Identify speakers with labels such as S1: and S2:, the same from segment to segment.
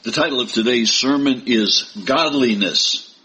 S1: The title of today's sermon is Godliness.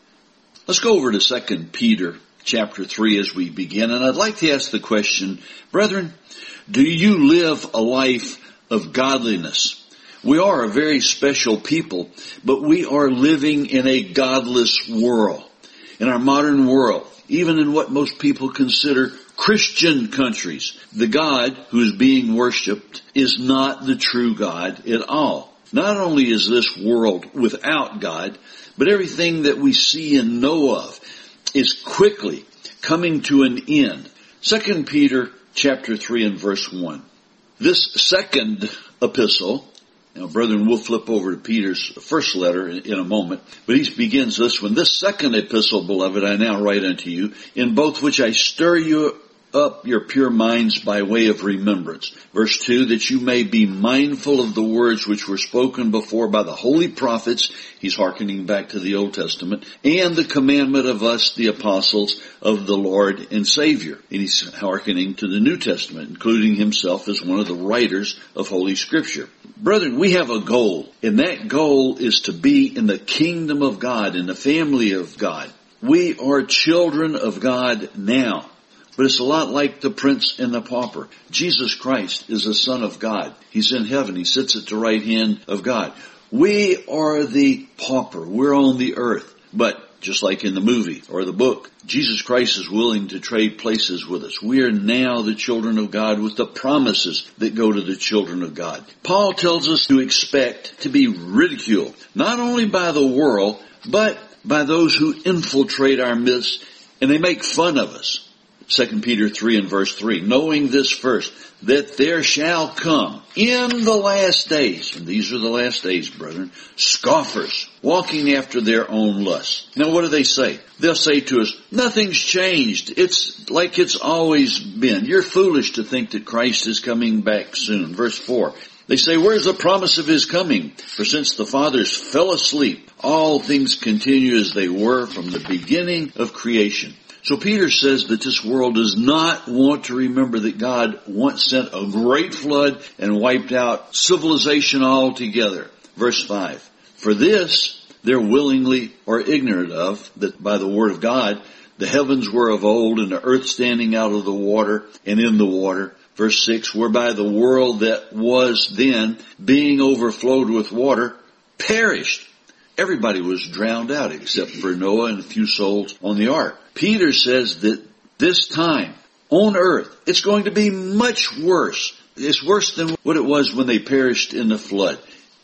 S1: Let's go over to 2 Peter chapter 3 as we begin. And I'd like to ask the question, brethren, do you live a life of godliness? We are a very special people, but we are living in a godless world. In our modern world, even in what most people consider Christian countries, the God who is being worshipped is not the true God at all. Not only is this world without God, but everything that we see and know of is quickly coming to an end. 2 Peter chapter 3 and verse 1. This second epistle, now brethren, we'll flip over to Peter's first letter in a moment, but he begins this one. This second epistle, beloved, I now write unto you, in both which I stir you up your pure minds by way of remembrance. Verse 2, that you may be mindful of the words which were spoken before by the holy prophets. He's hearkening back to the Old Testament. And the commandment of us, the apostles of the Lord and Savior. And he's hearkening to the New Testament, including himself as one of the writers of Holy Scripture. Brethren, we have a goal, and that goal is to be in the kingdom of God, in the family of God. We are children of God now. But it's a lot like the prince and the pauper. Jesus Christ is the Son of God. He's in heaven. He sits at the right hand of God. We are the pauper. We're on the earth. But just like in the movie or the book, Jesus Christ is willing to trade places with us. We are now the children of God with the promises that go to the children of God. Paul tells us to expect to be ridiculed, not only by the world, but by those who infiltrate our midst and they make fun of us. 2 Peter 3 and verse 3, knowing this first, that there shall come in the last days, and these are the last days, brethren, scoffers, walking after their own lusts. Now what do they say? They'll say to us, nothing's changed. It's like it's always been. You're foolish to think that Christ is coming back soon. Verse 4, they say, where's the promise of his coming? For since the fathers fell asleep, all things continue as they were from the beginning of creation. So Peter says that this world does not want to remember that God once sent a great flood and wiped out civilization altogether. Verse 5. For this they're willingly or ignorant of, that by the word of God, the heavens were of old and the earth standing out of the water and in the water. Verse 6. Whereby the world that was then, being overflowed with water, perished. Everybody was drowned out except for Noah and a few souls on the ark. Peter says that this time on earth, it's going to be much worse. It's worse than what it was when they perished in the flood.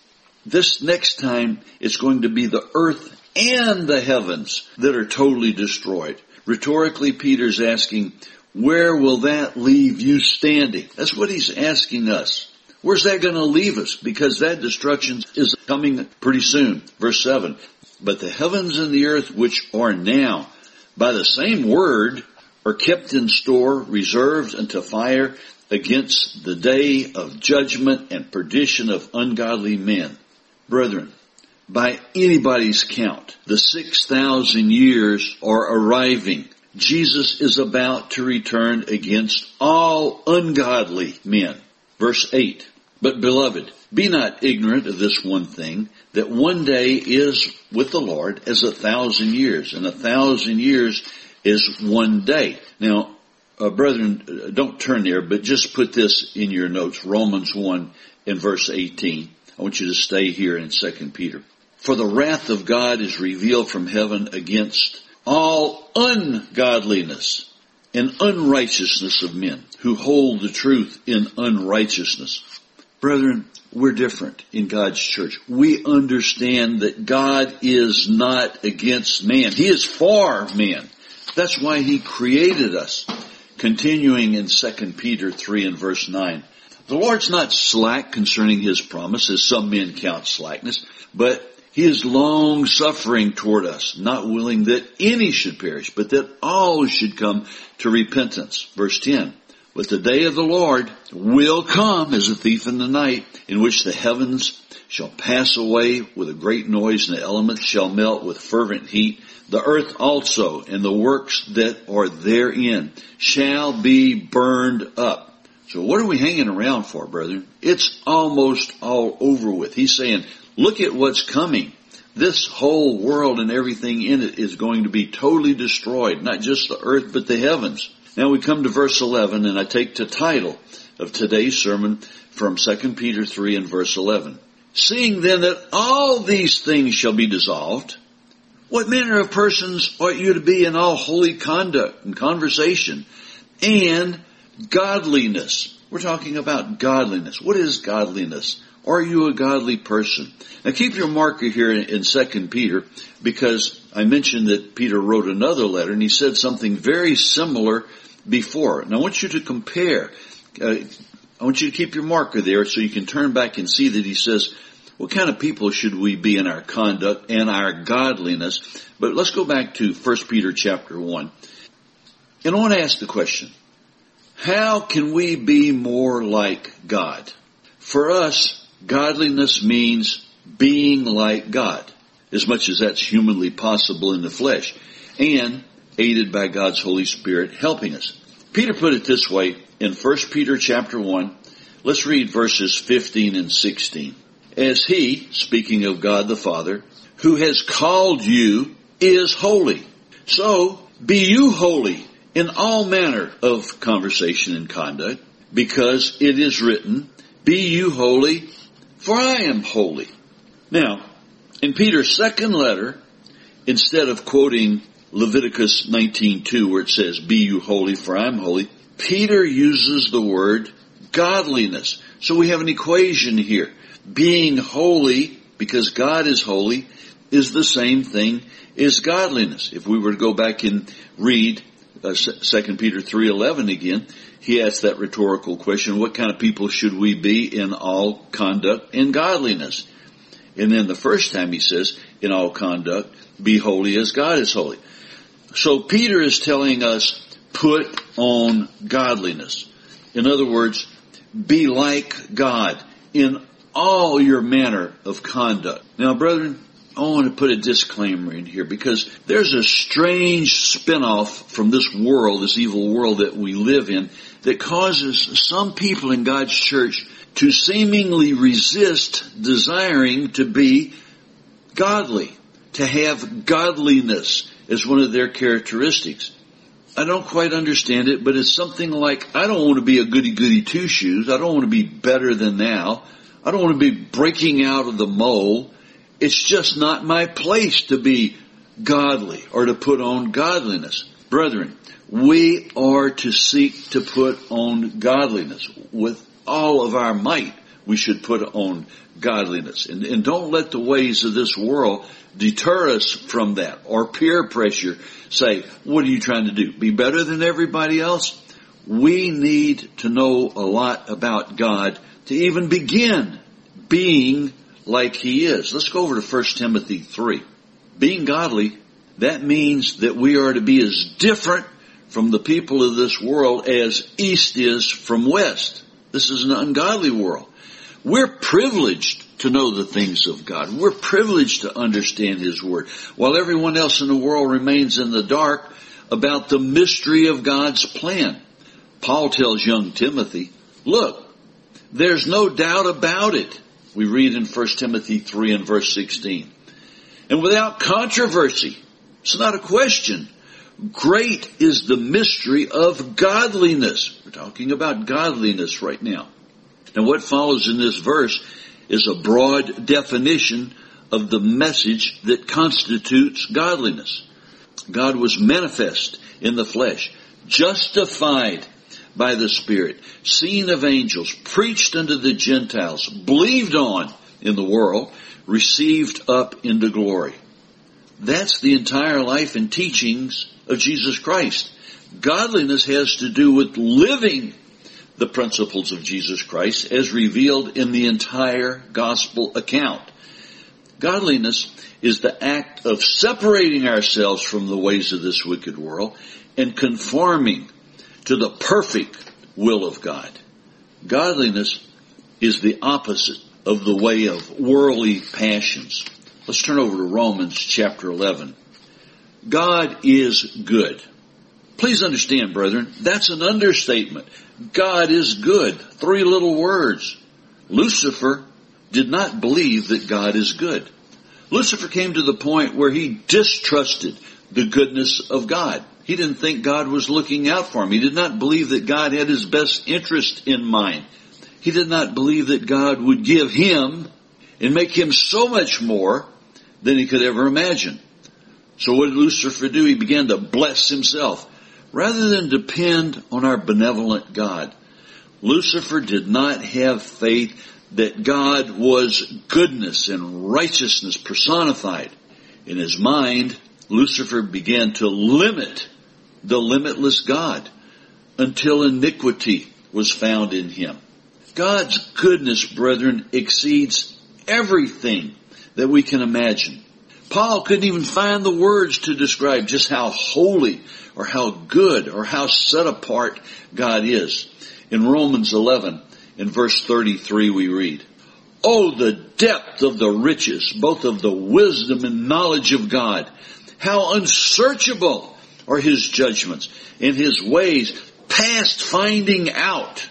S1: This next time, it's going to be the earth and the heavens that are totally destroyed. Rhetorically, Peter's asking, where will that leave you standing? That's what he's asking us. Where's that going to leave us? Because that destruction is coming pretty soon. Verse 7, but the heavens and the earth which are now, by the same word, are kept in store, reserved unto fire against the day of judgment and perdition of ungodly men. Brethren, by anybody's count, the 6,000 years are arriving. Jesus is about to return against all ungodly men. Verse 8, but beloved, be not ignorant of this one thing, that one day is with the Lord as 1,000 years, and 1,000 years is one day. Now, brethren, don't turn there, but just put this in your notes. Romans 1 and verse 18. I want you to stay here in 2 Peter. For the wrath of God is revealed from heaven against all ungodliness and unrighteousness of men who hold the truth in unrighteousness. Brethren, we're different in God's church. We understand that God is not against man. He is for man. That's why he created us. Continuing in 2 Peter 3 and verse 9. The Lord's not slack concerning his promise, as some men count slackness, but he is long-suffering toward us, not willing that any should perish, but that all should come to repentance. Verse 10. But the day of the Lord will come as a thief in the night, in which the heavens shall pass away with a great noise, and the elements shall melt with fervent heat. The earth also and the works that are therein shall be burned up. So what are we hanging around for, brethren? It's almost all over with. He's saying, look at what's coming. This whole world and everything in it is going to be totally destroyed, not just the earth, but the heavens. Now we come to verse 11, and I take the title of today's sermon from 2 Peter 3 and verse 11. Seeing then that all these things shall be dissolved, what manner of persons ought you to be in all holy conduct and conversation and godliness? We're talking about godliness. What is godliness? Are you a godly person? Now keep your marker here in 2 Peter, because I mentioned that Peter wrote another letter and he said something very similar before. And I want you to compare. I want you to keep your marker there so you can turn back and see that he says, what kind of people should we be in our conduct and our godliness? But let's go back to 1 Peter chapter 1. And I want to ask the question, how can we be more like God? For us, godliness means being like God, as much as that's humanly possible in the flesh, and aided by God's Holy Spirit helping us. Peter put it this way in 1 Peter chapter 1. Let's read verses 15 and 16. As he, speaking of God the Father, who has called you is holy. So be you holy in all manner of conversation and conduct, because it is written, be you holy, for I am holy. Now, in Peter's second letter, instead of quoting Leviticus 19:2, where it says, be you holy, for I am holy, Peter uses the word godliness. So we have an equation here. Being holy, because God is holy, is the same thing as godliness. If we were to go back and read 2 Peter 3:11 again, he asks that rhetorical question, what kind of people should we be in all conduct and godliness? And then the first time he says, in all conduct, be holy as God is holy. So Peter is telling us, put on godliness. In other words, be like God in all your manner of conduct. Now, brethren, I want to put a disclaimer in here, because there's a strange spin-off from this world, this evil world that we live in, that causes some people in God's church to seemingly resist desiring to be godly, to have godliness as one of their characteristics. I don't quite understand it, but it's something like, I don't want to be a goody-goody two-shoes. I don't want to be better than thou. I don't want to be breaking out of the mold. It's just not my place to be godly or to put on godliness. Brethren, we are to seek to put on godliness. With all of our might, we should put on godliness. And don't let the ways of this world deter us from that, or peer pressure say, what are you trying to do? Be better than everybody else? We need to know a lot about God to even begin being like he is. Let's go over to 1 Timothy 3. Being godly, that means that we are to be as different from the people of this world as east is from west. This is an ungodly world. We're privileged to know the things of God. We're privileged to understand his word, while everyone else in the world remains in the dark about the mystery of God's plan. Paul tells young Timothy, look, there's no doubt about it. We read in 1 Timothy 3 and verse 16. And without controversy, it's not a question, great is the mystery of godliness. We're talking about godliness right now. Now what follows in this verse is a broad definition of the message that constitutes godliness. God was manifest in the flesh, justified by the Spirit, seen of angels, preached unto the Gentiles, believed on in the world, received up into glory. That's the entire life and teachings of Jesus Christ. Godliness has to do with living the principles of Jesus Christ as revealed in the entire gospel account. Godliness is the act of separating ourselves from the ways of this wicked world and conforming to the perfect will of God. Godliness is the opposite of the way of worldly passions. Let's turn over to Romans chapter 11. God is good. Please understand, brethren, that's an understatement. God is good. 3 little words. Lucifer did not believe that God is good. Lucifer came to the point where he distrusted the goodness of God. He didn't think God was looking out for him. He did not believe that God had his best interest in mind. He did not believe that God would give him and make him so much more than he could ever imagine. So what did Lucifer do? He began to bless himself rather than depend on our benevolent God. Lucifer did not have faith that God was goodness and righteousness personified. In his mind, Lucifer began to limit the limitless God until iniquity was found in him. God's goodness, brethren, exceeds everything that we can imagine. Paul couldn't even find the words to describe just how holy or how good or how set apart God is. In Romans 11, in verse 33, we read, "Oh, the depth of the riches, both of the wisdom and knowledge of God! How unsearchable are his judgments, and his ways past finding out."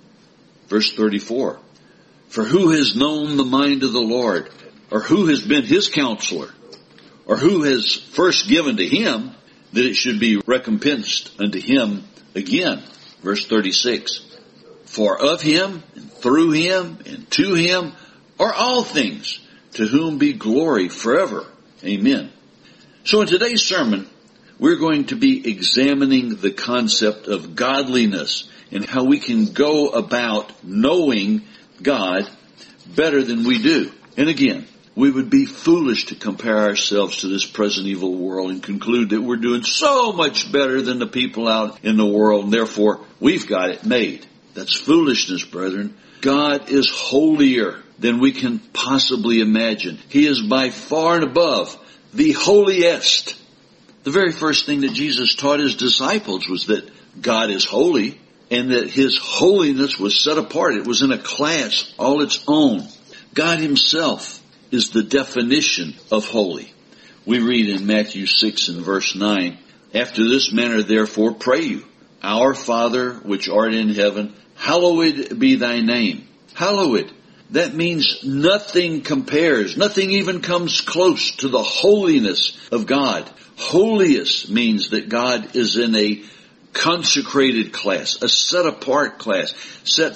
S1: Verse 34, "For who has known the mind of the Lord, or who has been his counselor, or who has first given to him that it should be recompensed unto him again?" Verse 36, "For of him, and through him, and to him are all things, to whom be glory forever. Amen." So in today's sermon, we're going to be examining the concept of godliness and how we can go about knowing God better than we do. And again, we would be foolish to compare ourselves to this present evil world and conclude that we're doing so much better than the people out in the world, and therefore we've got it made. That's foolishness, brethren. God is holier than we can possibly imagine. He is by far and above the holiest. The very first thing that Jesus taught his disciples was that God is holy and that his holiness was set apart. It was in a class all its own. God himself is the definition of holy. We read in Matthew 6 and verse 9, "After this manner therefore pray you, Our Father which art in heaven, hallowed be thy name." Hallowed. That means nothing compares, nothing even comes close to the holiness of God. Holiest means that God is in a consecrated class, a set apart class, set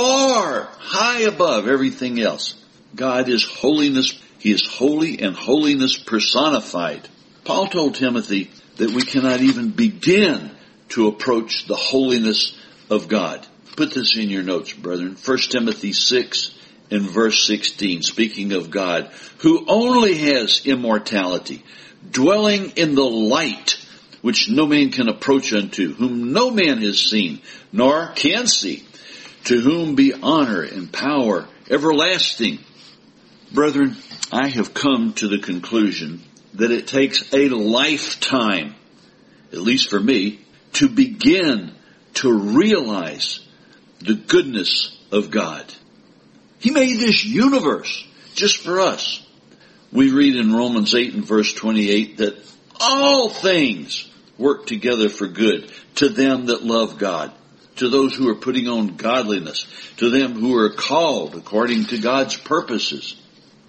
S1: far high above everything else. God is holiness. He is holy and holiness personified. Paul told Timothy that we cannot even begin to approach the holiness of God. Put this in your notes, brethren. 1 Timothy 6 and verse 16, speaking of God, who only has immortality, dwelling in the light, which no man can approach unto, whom no man has seen, nor can see, to whom be honor and power everlasting. Brethren, I have come to the conclusion that it takes a lifetime, at least for me, to begin to realize the goodness of God. He made this universe just for us. We read in Romans 8 and verse 28 that all things work together for good to them that love God, to those who are putting on godliness, to them who are called according to God's purposes.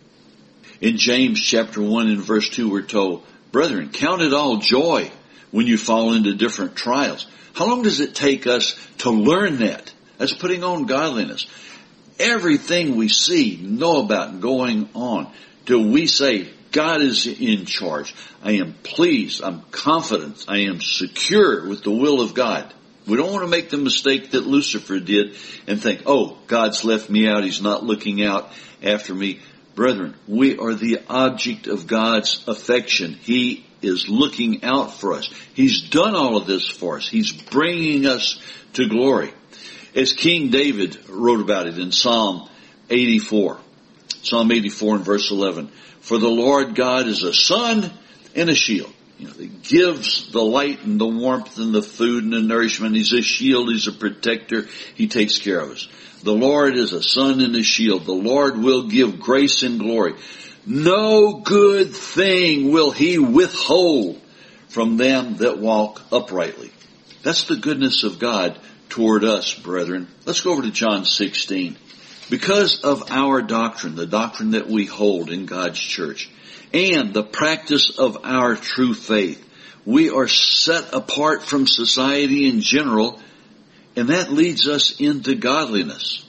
S1: In James chapter 1 and verse 2 we're told, "Brethren, count it all joy when you fall into different trials." How long does it take us to learn that? That's putting on godliness. Everything we see, know about going on, till we say, God is in charge. I am pleased. I'm confident. I am secure with the will of God. We don't want to make the mistake that Lucifer did and think, oh, God's left me out. He's not looking out after me. Brethren, we are the object of God's affection. He is looking out for us. He's done all of this for us. He's bringing us to glory. As King David wrote about it in Psalm 84. Psalm 84 and verse 11. "For the Lord God is a sun and a shield." He gives the light and the warmth and the food and the nourishment. He's a shield. He's a protector. He takes care of us. The Lord is a sun and a shield. The Lord will give grace and glory. No good thing will he withhold from them that walk uprightly. That's the goodness of God toward us, brethren. Let's go over to John 16. Because of our doctrine, the doctrine that we hold in God's church, and the practice of our true faith, we are set apart from society in general, and that leads us into godliness.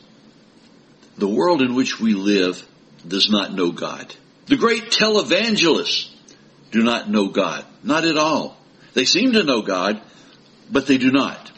S1: The world in which we live does not know God. The great televangelists do not know God. Not at all. They seem to know God, but they do not.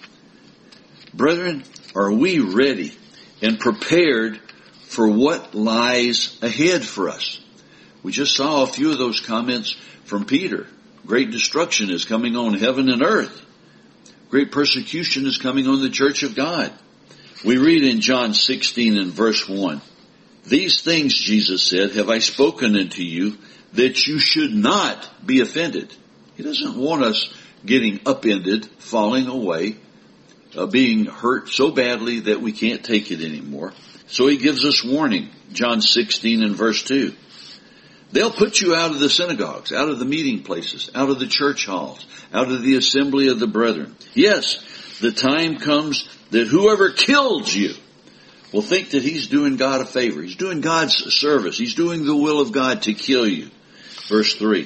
S1: Brethren, are we ready and prepared for what lies ahead for us? We just saw a few of those comments from Peter. Great destruction is coming on heaven and earth. Great persecution is coming on the church of God. We read in John 16 and verse 1, "These things," Jesus said, "have I spoken unto you, that you should not be offended." He doesn't want us getting upended, falling away, being hurt so badly that we can't take it anymore. So he gives us warning. John 16 and verse 2. "They'll put you out of the synagogues, out of the meeting places, out of the church halls, out of the assembly of the brethren. Yes, the time comes that whoever kills you will think that he's doing God a favor. He's doing God's service. He's doing the will of God to kill you." Verse 3.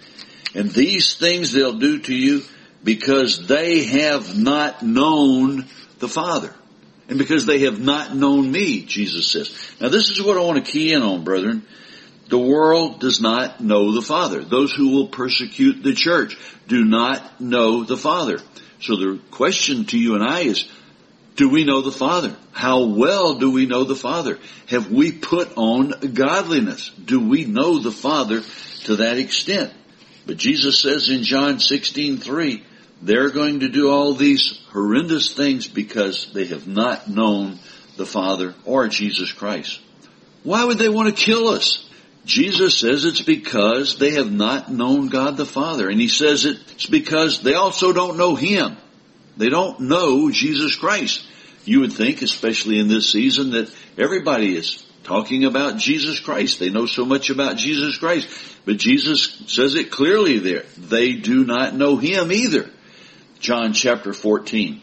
S1: "And these things they'll do to you because they have not known the Father. And because they have not known me," Jesus says. Now this is what I want to key in on, brethren. The world does not know the Father. Those who will persecute the church do not know the Father. So the question to you and I is, do we know the Father? How well do we know the Father? Have we put on godliness? Do we know the Father to that extent? But Jesus says in John 16:3, they're going to do all these horrendous things because they have not known the Father or Jesus Christ. Why would they want to kill us? Jesus says it's because they have not known God the Father. And he says it's because they also don't know Him. They don't know Jesus Christ. You would think, especially in this season, that everybody is talking about Jesus Christ. They know so much about Jesus Christ. But Jesus says it clearly there. They do not know Him either. John chapter 14.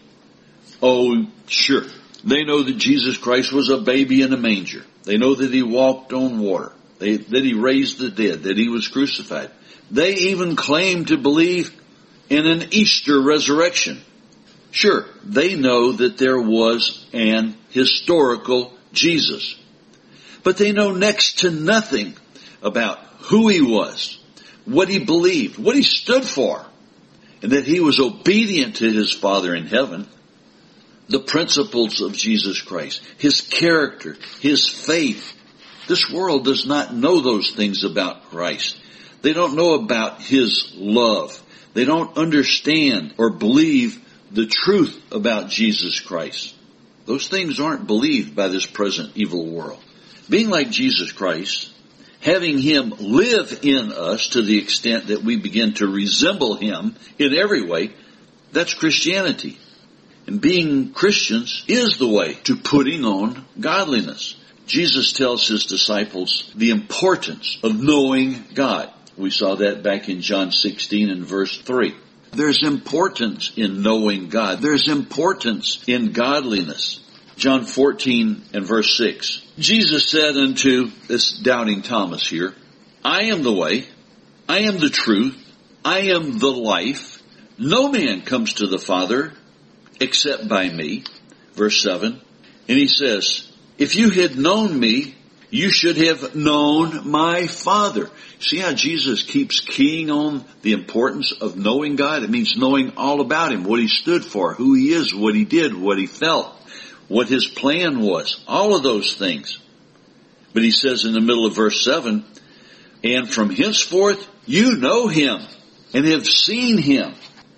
S1: Oh, sure. They know that Jesus Christ was a baby in a manger. They know that He walked on water. That He raised the dead. That He was crucified. They even claim to believe in an Easter resurrection. Sure, they know that there was an historical Jesus. But they know next to nothing about who He was, what He believed, what He stood for, and that He was obedient to His Father in heaven. The principles of Jesus Christ, His character, His faith. This world does not know those things about Christ. They don't know about His love. They don't understand or believe the truth about Jesus Christ. Those things aren't believed by this present evil world. Being like Jesus Christ, having Him live in us to the extent that we begin to resemble Him in every way, that's Christianity. And being Christians is the way to putting on godliness. Jesus tells His disciples the importance of knowing God. We saw that back in John 16 and verse 3. There's importance in knowing God. There's importance in godliness. John 14 and verse 6. Jesus said unto this doubting Thomas here, "I am the way, I am the truth, I am the life. No man comes to the Father except by me." Verse 7. And He says, "If you had known me, you should have known my Father." See how Jesus keeps keying on the importance of knowing God? It means knowing all about Him, what He stood for, who He is, what He did, what He felt, what His plan was, all of those things. But He says in the middle of verse 7, "And from henceforth you know Him and have seen Him."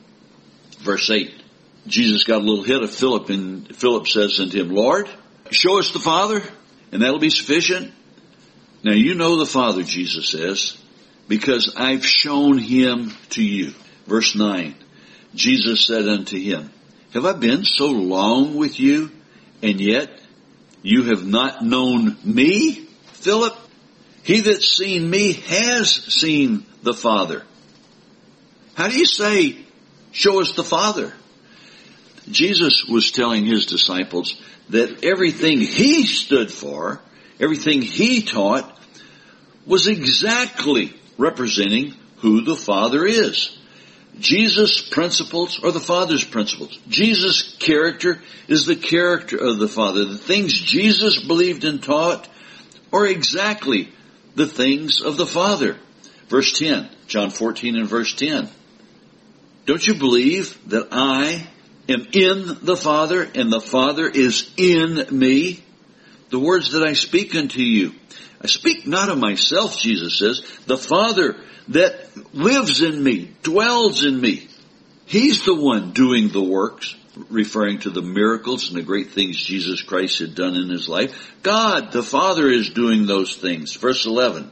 S1: Verse 8, Jesus got a little hit of Philip, and Philip says unto Him, "Lord, show us the Father, and that'll be sufficient." Now you know the Father, Jesus says, because I've shown Him to you. Verse 9, Jesus said unto him, "Have I been so long with you, and yet you have not known me, Philip? He that's seen me has seen the Father." How do you say, "Show us the Father"? Jesus was telling his disciples that everything he stood for, everything he taught, was exactly representing who the Father is. Jesus' principles are the Father's principles. Jesus' character is the character of the Father. The things Jesus believed and taught are exactly the things of the Father. Verse 10, John 14 and verse 10. Don't you believe that I am in the Father and the Father is in me? The words that I speak unto you, I speak not of myself, Jesus says. The Father that lives in me, dwells in me. He's the one doing the works, referring to the miracles and the great things Jesus Christ had done in his life. God, the Father, is doing those things. Verse 11,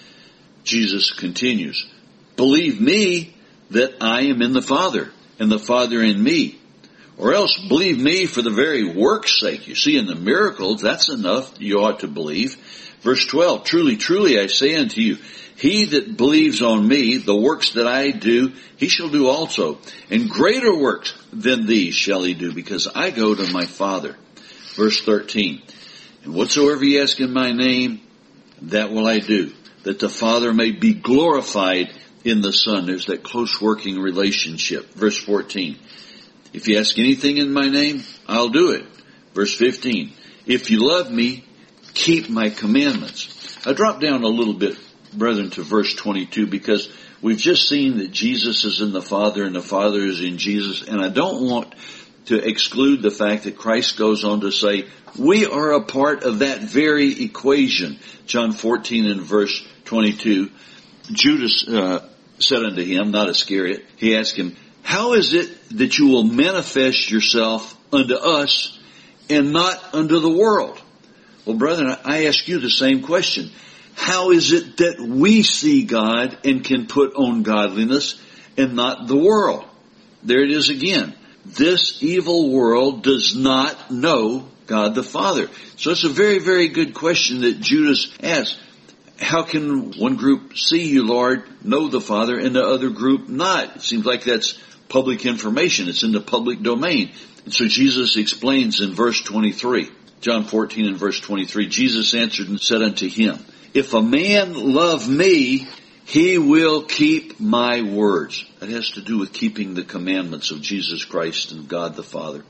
S1: Jesus continues, believe me that I am in the Father and the Father in me. Or else believe me for the very work's sake. You see, in the miracles, that's enough. You ought to believe. Verse 12, truly, truly, I say unto you, he that believes on me, the works that I do, he shall do also. And greater works than these shall he do, because I go to my Father. Verse 13, and whatsoever ye ask in my name, that will I do, that the Father may be glorified in the Son. There's that close working relationship. Verse 14, if you ask anything in my name, I'll do it. Verse 15, if you love me, keep my commandments. I drop down a little bit, brethren, to verse 22, because we've just seen that Jesus is in the Father and the Father is in Jesus, and I don't want to exclude the fact that Christ goes on to say, we are a part of that very equation. John 14 and verse 22, Judas said unto him, not Iscariot, he asked him, how is it that you will manifest yourself unto us and not unto the world? Well, brethren, I ask you the same question. How is it that we see God and can put on godliness and not the world? There it is again. This evil world does not know God the Father. So it's a very, very good question that Judas asked. How can one group see you, Lord, know the Father, and the other group not? It seems like that's public information. It's in the public domain. And so Jesus explains in verse 23, John 14 and verse 23, Jesus answered and said unto him, if a man love me, he will keep my words. That has to do with keeping the commandments of Jesus Christ and God the Father.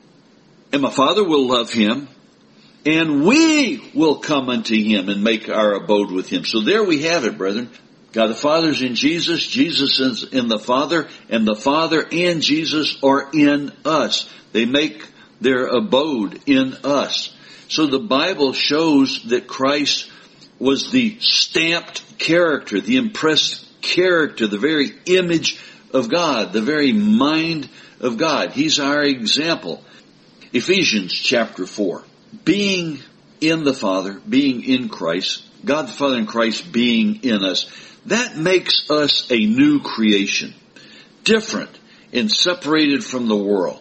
S1: And my Father will love him, and we will come unto him and make our abode with him. So there we have it, brethren. God the Father is in Jesus, Jesus is in the Father, and the Father and Jesus are in us. They make their abode in us. So the Bible shows that Christ was the stamped character, the impressed character, the very image of God, the very mind of God. He's our example. Ephesians chapter 4. Being in the Father, being in Christ, God the Father and Christ being in us, that makes us a new creation, different and separated from the world.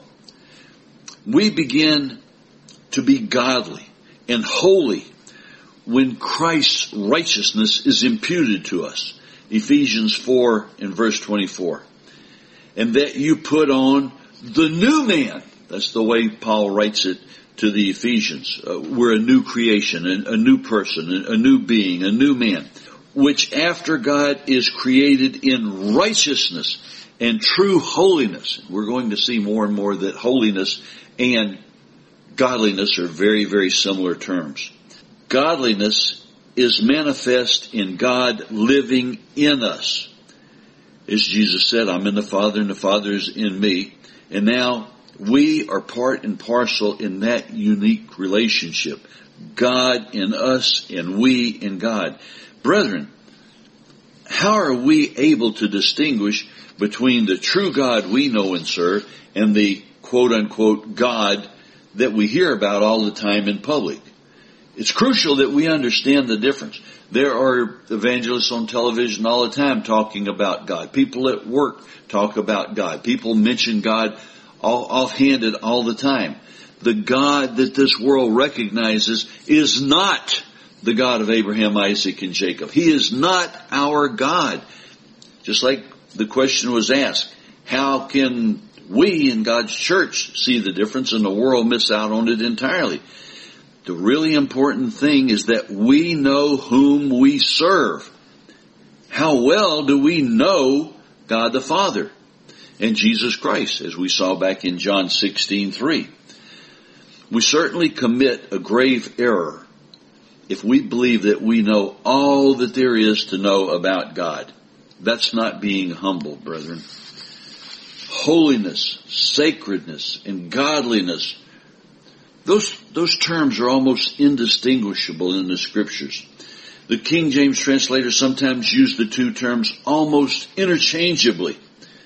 S1: We begin to be godly and holy when Christ's righteousness is imputed to us. Ephesians 4 and verse 24. And that you put on the new man. That's the way Paul writes it to the Ephesians. We're a new creation, a new person, a new being, a new man, which after God is created in righteousness and true holiness. We're going to see more and more that holiness and godliness are very, very similar terms. Godliness is manifest in God living in us. As Jesus said, I'm in the Father and the Father is in me. And now we are part and parcel in that unique relationship. God in us and we in God. Brethren, how are we able to distinguish between the true God we know and serve and the quote-unquote God that we hear about all the time in public? It's crucial that we understand the difference. There are evangelists on television all the time talking about God. People at work talk about God. People mention God offhanded all the time. The God that this world recognizes is not the God of Abraham, Isaac, and Jacob. He is not our God. Just like the question was asked, how can We in God's church see the difference and the world miss out on it entirely. The really important thing is that we know whom we serve. How well do we know God the Father and Jesus Christ, as we saw back in John 16:3? We certainly commit a grave error if we believe that we know all that there is to know about God. That's not being humble, brethren. Holiness, sacredness, and godliness, those terms are almost indistinguishable in the Scriptures. The King James translators sometimes use the two terms almost interchangeably.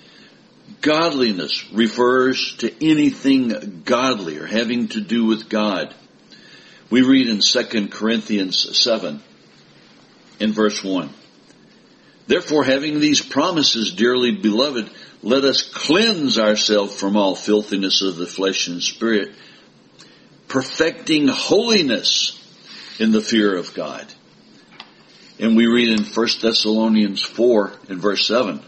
S1: Godliness refers to anything godly or having to do with God. We read in 2 Corinthians 7 in verse 1. Therefore, having these promises, dearly beloved, let us cleanse ourselves from all filthiness of the flesh and spirit, perfecting holiness in the fear of God. And we read in 1 Thessalonians 4 in verse 7,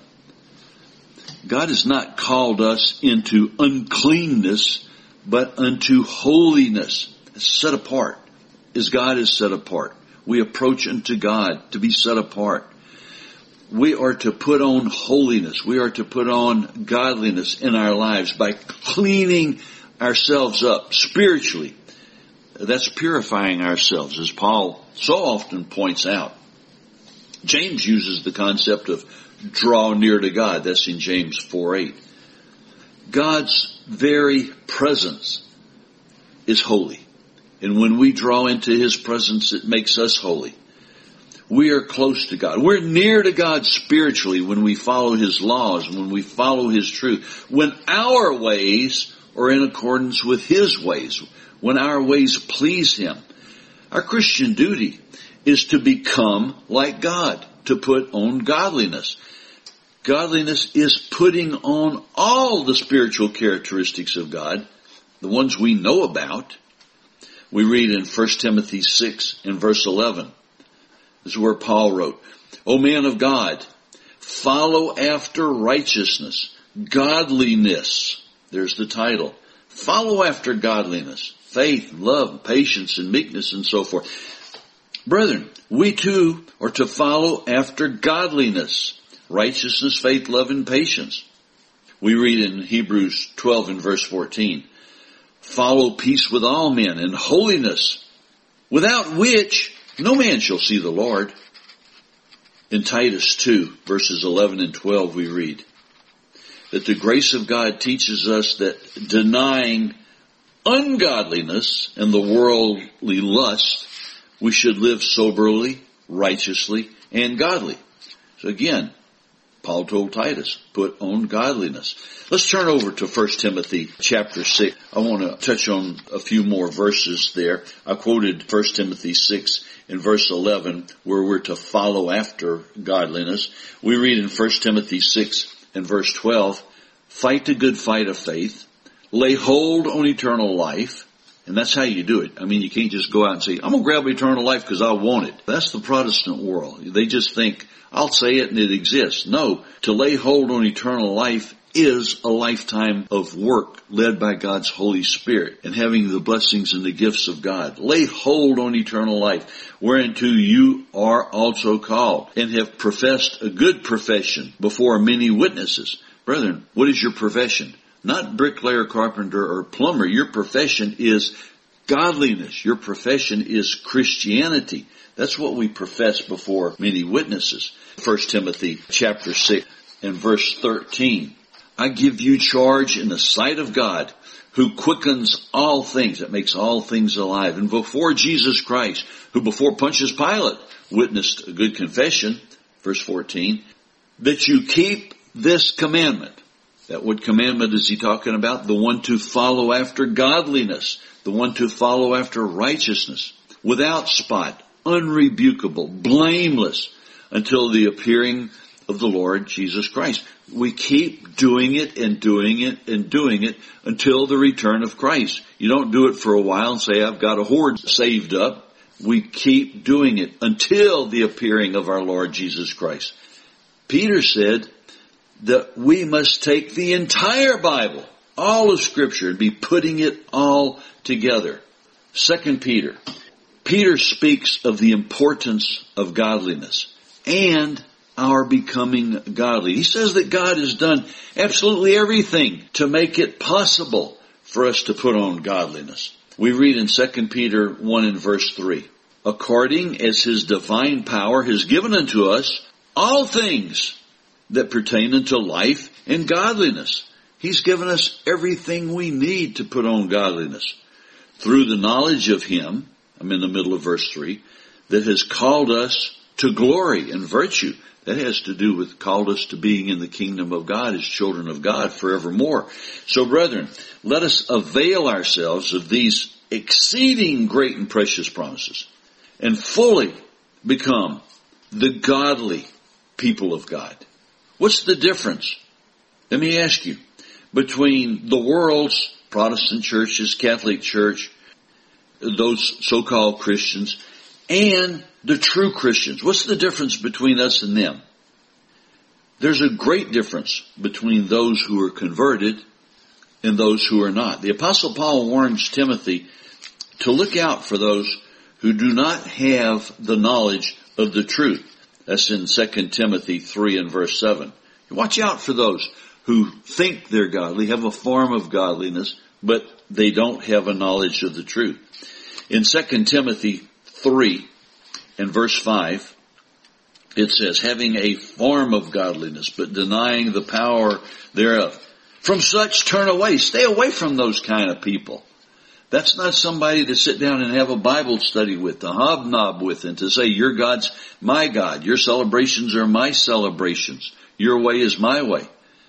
S1: God has not called us into uncleanness, but unto holiness. Set apart. As God is set apart. We approach unto God to be set apart. We are to put on holiness. We are to put on godliness in our lives by cleaning ourselves up spiritually. That's purifying ourselves, as Paul so often points out. James uses the concept of draw near to God. That's in James 4:8. God's very presence is holy. And when we draw into His presence, it makes us holy. We are close to God. We're near to God spiritually when we follow His laws, when we follow His truth, when our ways are in accordance with His ways, when our ways please Him. Our Christian duty is to become like God, to put on godliness. Godliness is putting on all the spiritual characteristics of God, the ones we know about. We read in 1 Timothy 6 in verse 11. This is where Paul wrote, O man of God, follow after righteousness, godliness. There's the title. Follow after godliness, faith, love, patience, and meekness, and so forth. Brethren, we too are to follow after godliness, righteousness, faith, love, and patience. We read in Hebrews 12 and verse 14, follow peace with all men and holiness, without which no man shall see the Lord. In Titus 2 verses 11 and 12 we read that the grace of God teaches us that denying ungodliness and the worldly lust, we should live soberly, righteously, and godly. So again, Paul told Titus, put on godliness. Let's turn over to 1 Timothy chapter 6. I want to touch on a few more verses there. I quoted 1 Timothy 6 in verse 11, where we're to follow after godliness. We read in 1 Timothy 6 and verse 12, fight the good fight of faith, lay hold on eternal life. And that's how you do it. I mean, you can't just go out and say, I'm going to grab eternal life because I want it. That's the Protestant world. They just think, I'll say it and it exists. No, to lay hold on eternal life is a lifetime of work led by God's Holy Spirit and having the blessings and the gifts of God. Lay hold on eternal life, whereunto you are also called, and have professed a good profession before many witnesses. Brethren, what is your profession? Not bricklayer, carpenter, or plumber. Your profession is godliness. Your profession is Christianity. That's what we profess before many witnesses. 1 Timothy chapter 6 and verse 13. I give you charge in the sight of God, who quickens all things, that makes all things alive, and before Jesus Christ, who before Pontius Pilate witnessed a good confession, verse 14, that you keep this commandment. That what commandment is he talking about? The one to follow after godliness, the one to follow after righteousness, without spot, unrebukable, blameless, until the appearing of the Lord Jesus Christ. We keep doing it and doing it and doing it until the return of Christ. You don't do it for a while and say, I've got a hoard saved up. We keep doing it until the appearing of our Lord Jesus Christ. Peter said that we must take the entire Bible, all of Scripture, and be putting it all together. 2 Peter. Peter speaks of the importance of godliness and our becoming godly. He says that God has done absolutely everything to make it possible for us to put on godliness. We read in 2 Peter 1 and verse 3, according as His divine power has given unto us all things that pertain unto life and godliness. He's given us everything we need to put on godliness through the knowledge of Him, I'm in the middle of verse 3, that has called us to glory and virtue. That has to do with called us to being in the kingdom of God as children of God forevermore. So brethren, let us avail ourselves of these exceeding great and precious promises and fully become the godly people of God. What's the difference? Let me ask you, between the world's Protestant churches, Catholic Church, those so-called Christians, and the true Christians. What's the difference between us and them? There's a great difference between those who are converted and those who are not. The Apostle Paul warns Timothy to look out for those who do not have the knowledge of the truth. That's in 2 Timothy 3 and verse 7. Watch out for those who think they're godly, have a form of godliness, but they don't have a knowledge of the truth. In 2 Timothy 3 and verse 5, it says, having a form of godliness, but denying the power thereof. From such turn away. Stay away from those kind of people. That's not somebody to sit down and have a Bible study with, to hobnob with, and to say, your God's my God. Your celebrations are my celebrations. Your way is my way.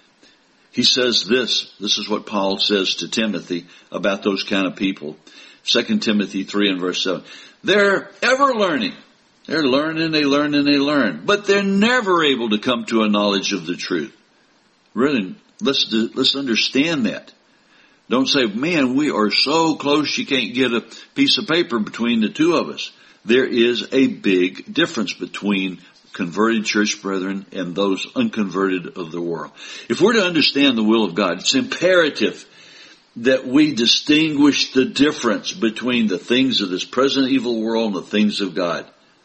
S1: He says this is what Paul says to Timothy about those kind of people. 2 Timothy 3 and verse 7. They're ever learning. They're learning, they learn, and they learn. But they're never able to come to a knowledge of the truth. Really, let's understand that. Don't say, man, we are so close you can't get a piece of paper between the two of us. There is a big difference between converted church brethren and those unconverted of the world. If we're to understand the will of God, it's imperative that we distinguish the difference between the things of this present evil world and the things of God.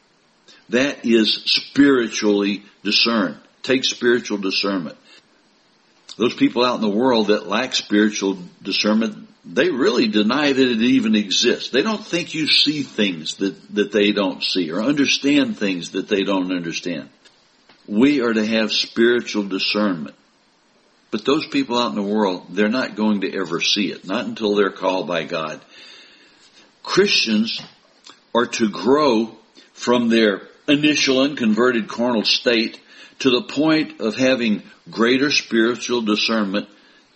S1: That is spiritually discerned. Take spiritual discernment. Those people out in the world that lack spiritual discernment, they really deny that it even exists. They don't think you see things that they don't see, or understand things that they don't understand. We are to have spiritual discernment. But those people out in the world, they're not going to ever see it, not until they're called by God. Christians are to grow from their initial unconverted carnal state to the point of having greater spiritual discernment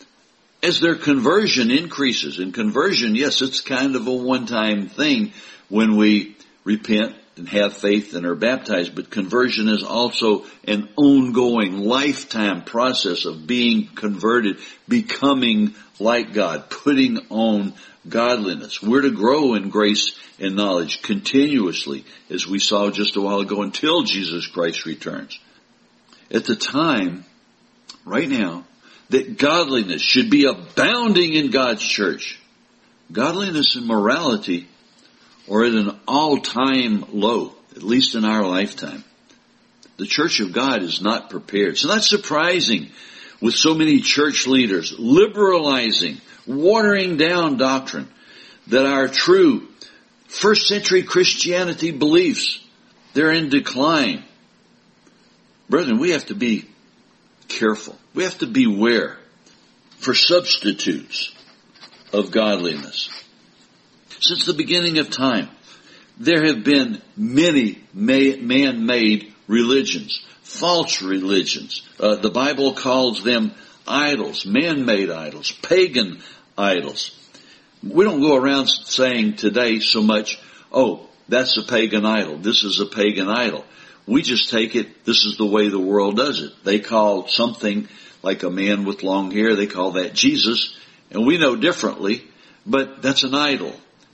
S1: as their conversion increases. And conversion, yes, it's kind of a one-time thing when we repent and have faith and are baptized, but conversion is also an ongoing lifetime process of being converted, becoming like God, putting on godliness. We're to grow in grace and knowledge continuously, as we saw just a while ago, until Jesus Christ returns. At the time, right now, that godliness should be abounding in God's church. Godliness and morality are at an all-time low, at least in our lifetime. The church of God is not prepared. It's not surprising with so many church leaders liberalizing, watering down doctrine, that our true first century Christianity beliefs, they're in decline. Brethren, we have to be careful. We have to beware for substitutes of godliness. Since the beginning of time, there have been many man-made religions, false religions. The Bible calls them idols, man-made idols, pagan idols. We don't go around saying today so much, oh, that's a pagan idol, this is a pagan idol. We just take it, this is the way the world does it. They call something like a man with long hair, they call that Jesus, and we know differently, but that's an idol.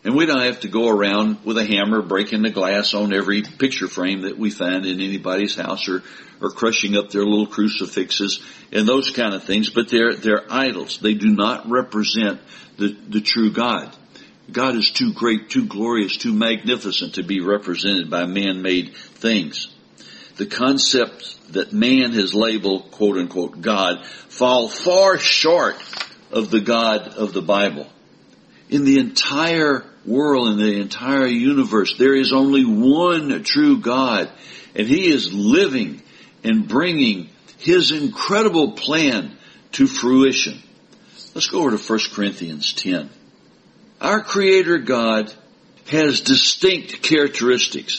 S1: And we don't have to go around with a hammer breaking the glass on every picture frame that we find in anybody's house, or crushing up their little crucifixes and those kind of things. But they're idols. They do not represent the true God. God is too great, too glorious, too magnificent to be represented by man-made things. The concepts that man has labeled, quote unquote, God, fall far short of the God of the Bible. In the entire world, in the entire universe, there is only one true God, and He is living and bringing His incredible plan to fruition. Let's go over to 1 Corinthians 10. Our Creator God has distinct characteristics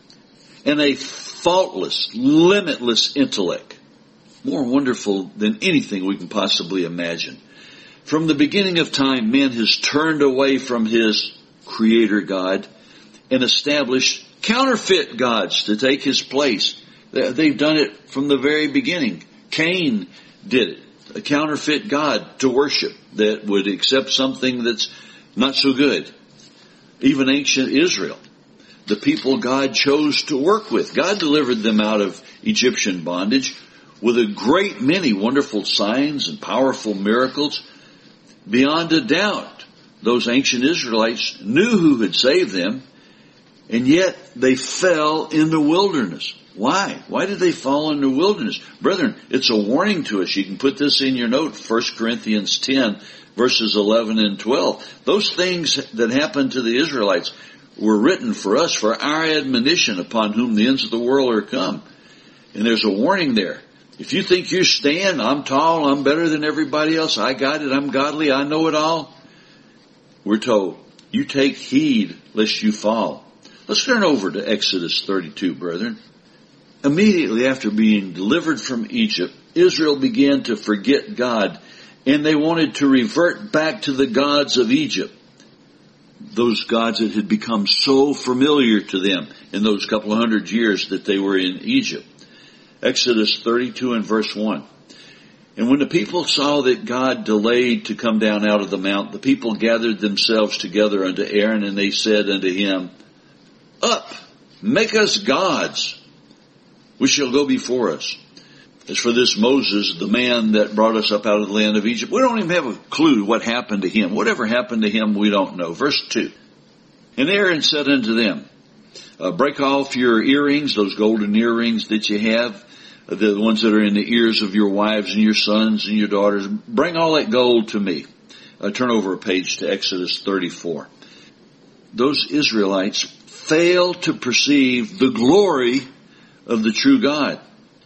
S1: and a faultless, limitless intellect, more wonderful than anything we can possibly imagine. From the beginning of time, man has turned away from his Creator God and established counterfeit gods to take His place. They've done it from the very beginning. Cain did it, a counterfeit God to worship that would accept something that's not so good. Even ancient Israel, the people God chose to work with. God delivered them out of Egyptian bondage with a great many wonderful signs and powerful miracles. Beyond a doubt, those ancient Israelites knew who had saved them, and yet they fell in the wilderness. Why? Why did they fall in the wilderness? Brethren, it's a warning to us. You can put this in your note, 1 Corinthians 10, verses 11 and 12. Those things that happened to the Israelites were written for us, for our admonition, upon whom the ends of the world are come. And there's a warning there. If you think you stand, I'm tall, I'm better than everybody else, I got it, I'm godly, I know it all, we're told, you take heed lest you fall. Let's turn over to Exodus 32, brethren. Immediately after being delivered from Egypt, Israel began to forget God, and they wanted to revert back to the gods of Egypt. Those gods that had become so familiar to them in those couple of hundred years that they were in Egypt. Exodus 32 and verse 1. And when the people saw that God delayed to come down out of the mount, the people gathered themselves together unto Aaron, and they said unto him, Up, make us gods, which shall go before us. As for this Moses, the man that brought us up out of the land of Egypt, we don't even have a clue what happened to him. Whatever happened to him, we don't know. Verse 2. And Aaron said unto them, break off your earrings, those golden earrings that you have, the ones that are in the ears of your wives and your sons and your daughters. Bring all that gold to me. Turn over a page to Exodus 34. Those Israelites failed to perceive the glory of the true God.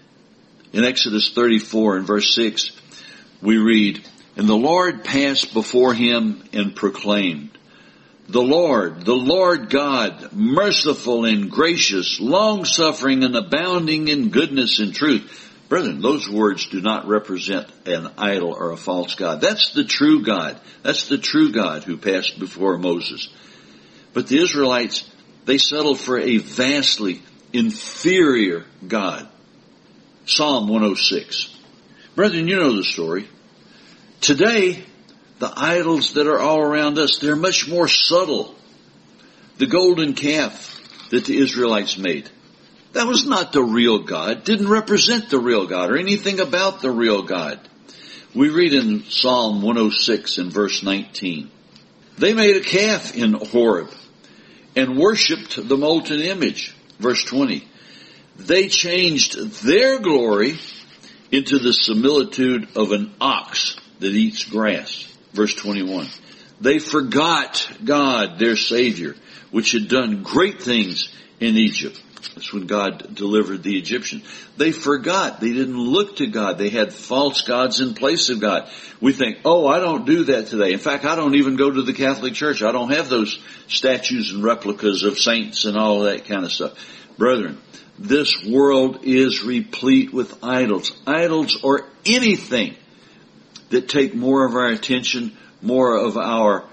S1: In Exodus 34 and verse 6, we read, And the Lord passed before him and proclaimed, the Lord God, merciful and gracious, long-suffering and abounding in goodness and truth. Brethren, those words do not represent an idol or a false God. That's the true God. That's the true God who passed before Moses. But the Israelites, they settled for a vastly inferior God. Psalm 106. Brethren, you know the story. Today, the idols that are all around us, they're much more subtle. The golden calf that the Israelites made, that was not the real God, didn't represent the real God or anything about the real God. We read in Psalm 106 and verse 19, They made a calf in Horeb and worshipped the molten image. Verse 20, They changed their glory into the similitude of an ox that eats grass. Verse 21, They forgot God, their Savior, which had done great things in Egypt. That's when God delivered the Egyptians. They forgot. They didn't look to God. They had false gods in place of God. We think, I don't do that today. In fact, I don't even go to the Catholic Church. I don't have those statues and replicas of saints and all that kind of stuff. Brethren, this world is replete with idols. Idols or anything that take more of our attention, more of our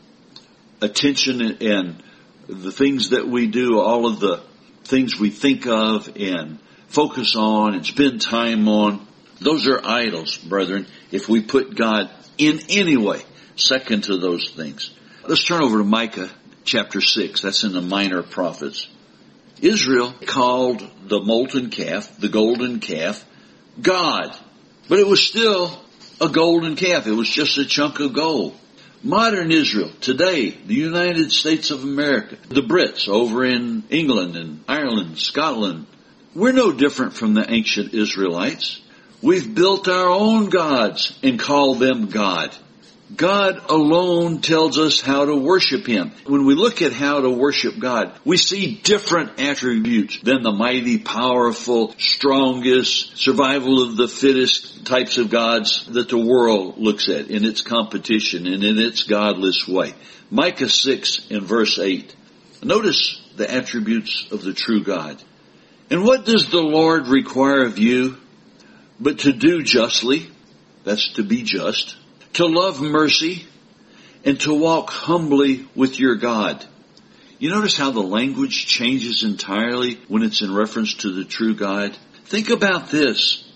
S1: attention and the things that we do, all of the things we think of and focus on and spend time on. Those are idols, brethren, if we put God in any way second to those things. Let's turn over to Micah chapter 6. That's in the Minor Prophets. Israel called the molten calf, the golden calf, God. But it was still a golden calf. It was just a chunk of gold. Modern Israel, today, the United States of America, the Brits over in England and Ireland, Scotland, we're no different from the ancient Israelites. We've built our own gods and call them God. God alone tells us how to worship Him. When we look at how to worship God, we see different attributes than the mighty, powerful, strongest, survival of the fittest types of gods that the world looks at in its competition and in its godless way. Micah 6 and verse 8. Notice the attributes of the true God. And what does the Lord require of you but to do justly? That's to be just. To love mercy, and to walk humbly with your God. You notice how the language changes entirely when it's in reference to the true God? Think about this.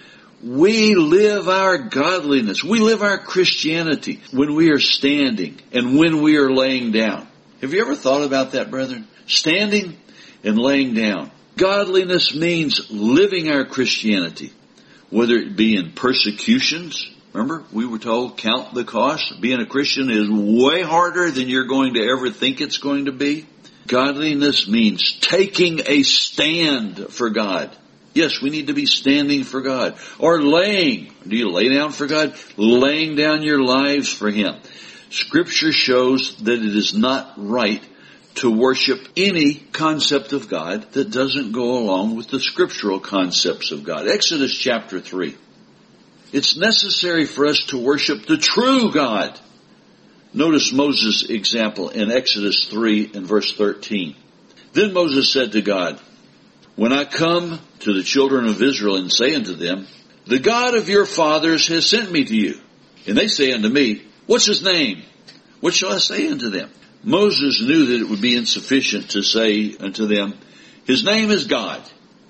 S1: We live our godliness. We live our Christianity when we are standing and when we are laying down. Have you ever thought about that, brethren? Standing and laying down. Godliness means living our Christianity, whether it be in persecutions. Remember, we were told, count the cost. Being a Christian is way harder than you're going to ever think it's going to be. Godliness means taking a stand for God. Yes, we need to be standing for God. Or laying. Do you lay down for God? Laying down your lives for Him. Scripture shows that it is not right to worship any concept of God that doesn't go along with the scriptural concepts of God. Exodus chapter 3. It's necessary for us to worship the true God. Notice Moses' example in Exodus 3 and verse 13. Then Moses said to God, when I come to the children of Israel and say unto them, the God of your fathers has sent me to you. And they say unto me, what's His name? What shall I say unto them? Moses knew that it would be insufficient to say unto them, His name is God.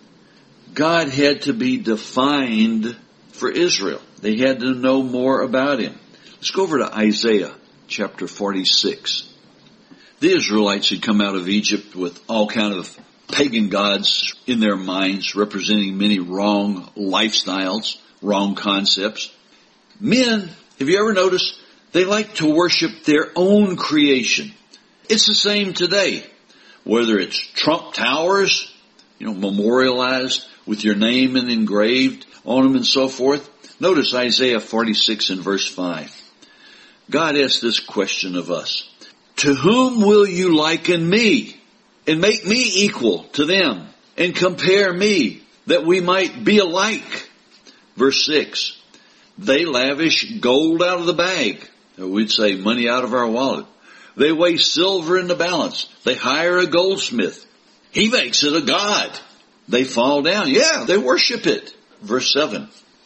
S1: God had to be defined for Israel. They had to know more about Him. Let's go over to Isaiah chapter 46. The Israelites had come out of Egypt with all kind of pagan gods in their minds, representing many wrong lifestyles, wrong concepts. Men, have you ever noticed, they like to worship their own creation. It's the same today. Whether it's Trump towers, memorialized with your name and engraved on them and so forth. Notice Isaiah 46 and verse 5. God asked this question of us. To whom will you liken me and make me equal to them and compare me that we might be alike? Verse 6. They lavish gold out of the bag. Or we'd say money out of our wallet. They weigh silver in the balance. They hire a goldsmith. He makes it a god. They fall down. Yeah, they worship it. Verse 7.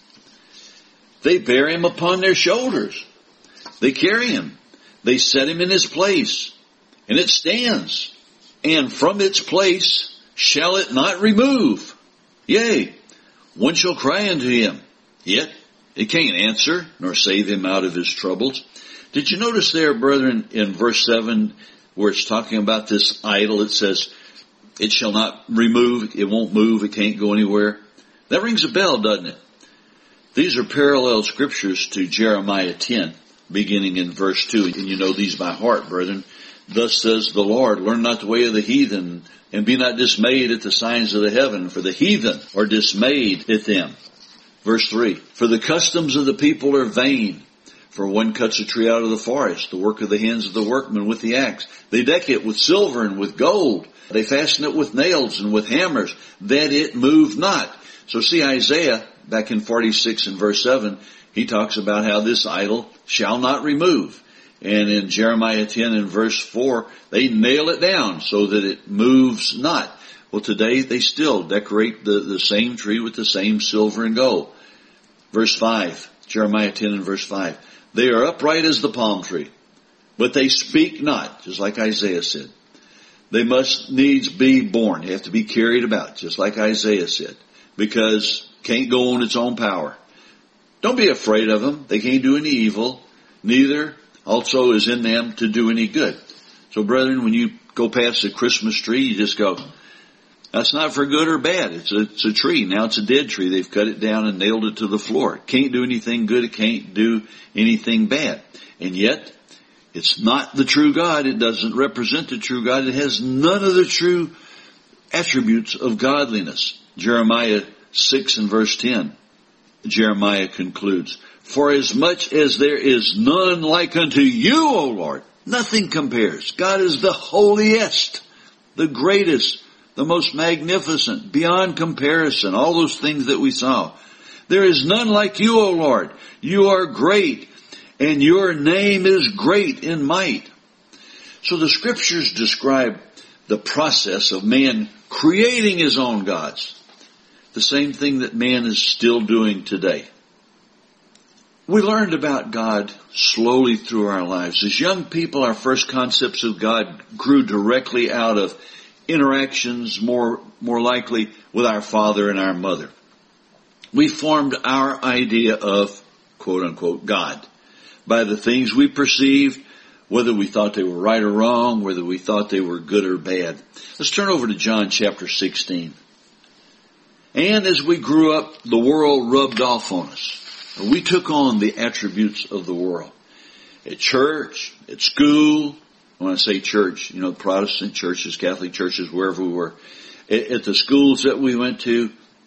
S1: They bear him upon their shoulders. They carry him. They set him in his place. And it stands. And from its place shall it not remove. Yea, one shall cry unto him. Yet it can't answer nor save him out of his troubles. Did you notice there, brethren, in verse 7, where it's talking about this idol, it says, it shall not remove, it won't move, it can't go anywhere. That rings a bell, doesn't it? These are parallel scriptures to Jeremiah 10, beginning in verse 2. And you know these by heart, brethren. Thus says the Lord, learn not the way of the heathen, and be not dismayed at the signs of the heaven, for the heathen are dismayed at them. Verse 3, for the customs of the people are vain. For one cuts a tree out of the forest, the work of the hands of the workman with the axe. They deck it with silver and with gold. They fasten it with nails and with hammers, that it move not. So see Isaiah, back in 46 and verse 7, he talks about how this idol shall not remove. And in Jeremiah 10 and verse 4, they nail it down so that it moves not. Well, today they still decorate the same tree with the same silver and gold. Verse 5, Jeremiah 10 and verse 5. They are upright as the palm tree, but they speak not, just like Isaiah said. They must needs be born. They have to be carried about, just like Isaiah said, because can't go on its own power. Don't be afraid of them. They can't do any evil. Neither also is in them to do any good. So brethren, when you go past the Christmas tree, you just go, that's not for good or bad. It's a tree. Now it's a dead tree. They've cut it down and nailed it to the floor. It can't do anything good. It can't do anything bad. And yet, it's not the true God. It doesn't represent the true God. It has none of the true attributes of godliness. Jeremiah 6 and verse 10. Jeremiah concludes, for as much as there is none like unto you, O Lord, nothing compares. God is the holiest, the greatest, the most magnificent, beyond comparison, all those things that we saw. There is none like you, O Lord. You are great, and your name is great in might. So the scriptures describe the process of man creating his own gods. The same thing that man is still doing today. We learned about God slowly through our lives. As young people, our first concepts of God grew directly out of interactions, more likely with our father and our mother. We formed our idea of, quote unquote, God by the things we perceived, whether we thought they were right or wrong, whether we thought they were good or bad. Let's turn over to John chapter 16. And as we grew up, the world rubbed off on us. We took on the attributes of the world. At church, at school, when I say church, Protestant churches, Catholic churches, wherever we were. At the schools that we went to,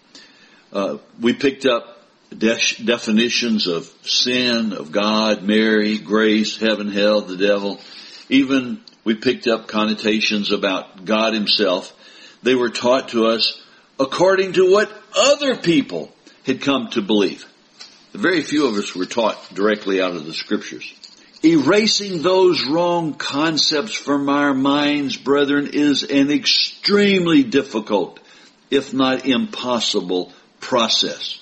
S1: we picked up definitions of sin, of God, Mary, grace, heaven, hell, the devil. Even we picked up connotations about God himself. They were taught to us according to what other people had come to believe. Very few of us were taught directly out of the scriptures. Erasing those wrong concepts from our minds, brethren, is an extremely difficult, if not impossible, process.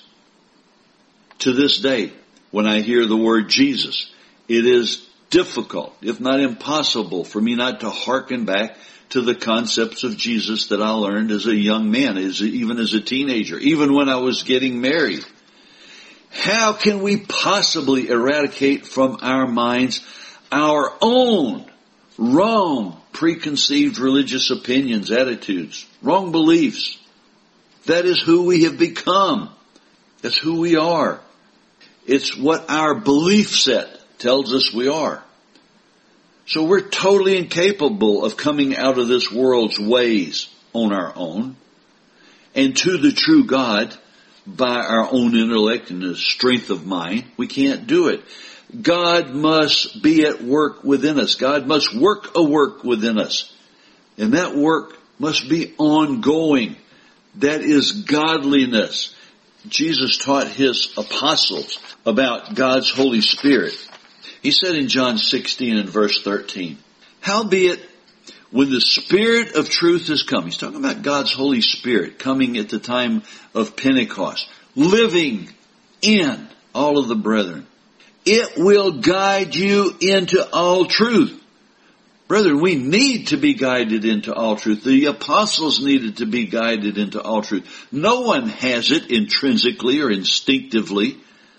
S1: To this day, when I hear the word Jesus, it is difficult, if not impossible, for me not to hearken back to the concepts of Jesus that I learned as a young man, even as a teenager, even when I was getting married. How can we possibly eradicate from our minds our own wrong preconceived religious opinions, attitudes, wrong beliefs? That is who we have become. That's who we are. It's what our belief set tells us we are. So we're totally incapable of coming out of this world's ways on our own and to the true God by our own intellect and the strength of mind. We can't do it. God must be at work within us. God must work a work within us. And that work must be ongoing. That is godliness. Jesus taught his apostles about God's Holy Spirit. He said in John 16 and verse 13, howbeit, when the Spirit of truth is come, he's talking about God's Holy Spirit coming at the time of Pentecost, living in all of the brethren. It will guide you into all truth. Brethren, we need to be guided into all truth. The apostles needed to be guided into all truth. No one has it intrinsically or instinctively.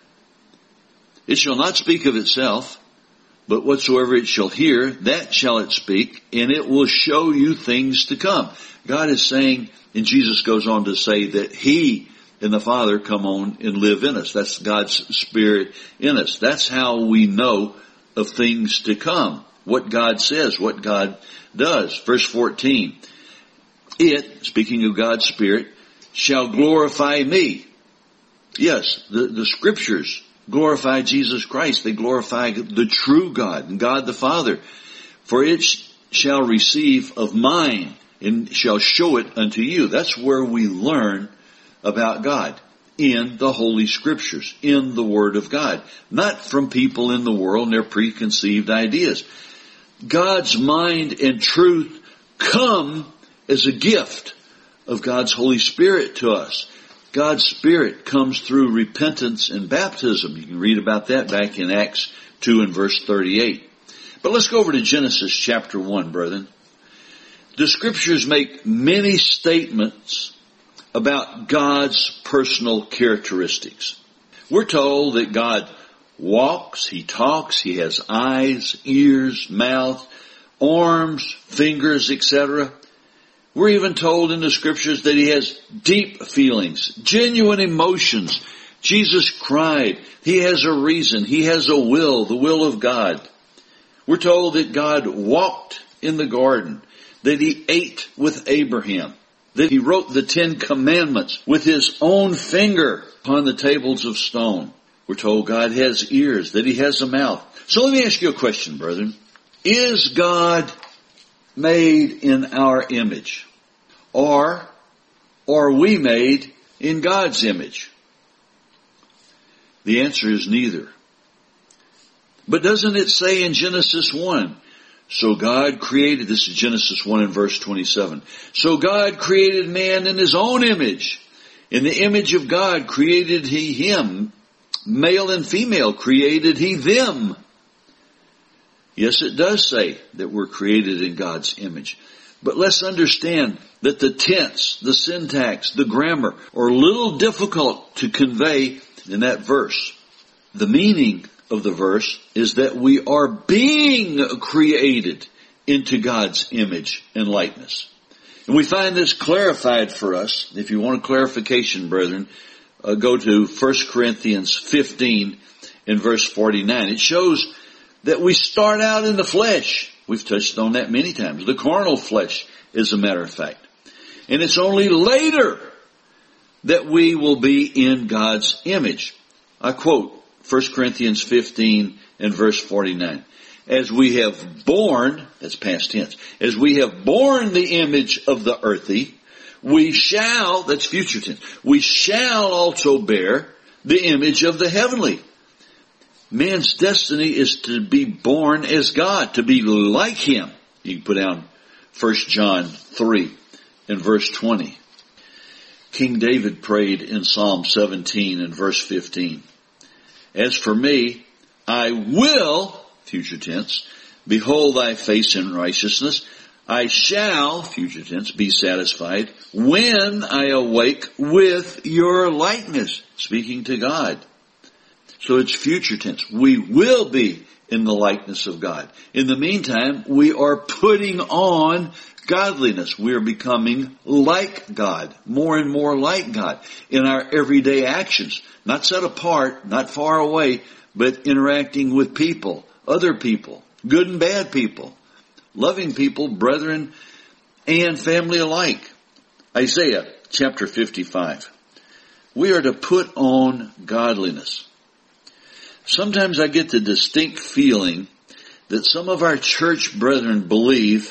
S1: It shall not speak of itself, but whatsoever it shall hear, that shall it speak, and it will show you things to come. God is saying, and Jesus goes on to say that He and the Father come on and live in us. That's God's Spirit in us. That's how we know of things to come. What God says, what God does. Verse 14. It, speaking of God's Spirit, shall glorify me. Yes, the Scriptures glorify Jesus Christ. They glorify the true God and God the Father. For it shall receive of mine and shall show it unto you. That's where we learn about God. In the Holy Scriptures. In the Word of God. Not from people in the world and their preconceived ideas. God's mind and truth come as a gift of God's Holy Spirit to us. God's Spirit comes through repentance and baptism. You can read about that back in Acts 2 and verse 38. But let's go over to Genesis chapter 1, brethren. The Scriptures make many statements about God's personal characteristics. We're told that God walks, He talks, He has eyes, ears, mouth, arms, fingers, etc. We're even told in the scriptures that he has deep feelings, genuine emotions. Jesus cried. He has a reason. He has a will, the will of God. We're told that God walked in the garden, that he ate with Abraham, that he wrote the 10 Commandments with his own finger upon the tables of stone. We're told God has ears, that he has a mouth. So let me ask you a question, brethren. Is God made in our image? Or are we made in God's image? The answer is neither. But doesn't it say in Genesis 1, so God created, this is Genesis 1 and verse 27, so God created man in his own image. In the image of God created he him, male and female created he them. Yes, it does say that we're created in God's image. But let's understand that the tense, the syntax, the grammar are a little difficult to convey in that verse. The meaning of the verse is that we are being created into God's image and likeness. And we find this clarified for us. If you want a clarification, brethren, go to 1 Corinthians 15 and verse 49. It shows that we start out in the flesh. We've touched on that many times. The carnal flesh, as a matter of fact. And it's only later that we will be in God's image. I quote 1 Corinthians 15 and verse 49. As we have borne, that's past tense, as we have borne the image of the earthy, we shall, that's future tense, we shall also bear the image of the heavenly. Man's destiny is to be born as God, to be like him. You can put down 1 John 3 and verse 20. King David prayed in Psalm 17 and verse 15. As for me, I will, future tense, behold thy face in righteousness. I shall, future tense, be satisfied when I awake with your likeness. Speaking to God. So it's future tense. We will be in the likeness of God. In the meantime, we are putting on godliness. We are becoming like God, more and more like God in our everyday actions. Not set apart, not far away, but interacting with people, other people, good and bad people, loving people, brethren, and family alike. Isaiah chapter 55. We are to put on godliness. Sometimes I get the distinct feeling that some of our church brethren believe